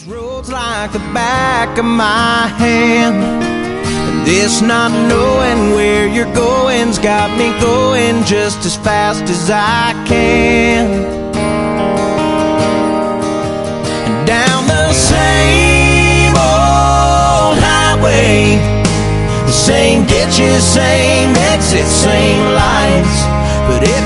Roads like the back of my hand, and this not knowing where you're going's got me going just as fast as I can. And down the same old highway, the same ditches, same exits, same lights, but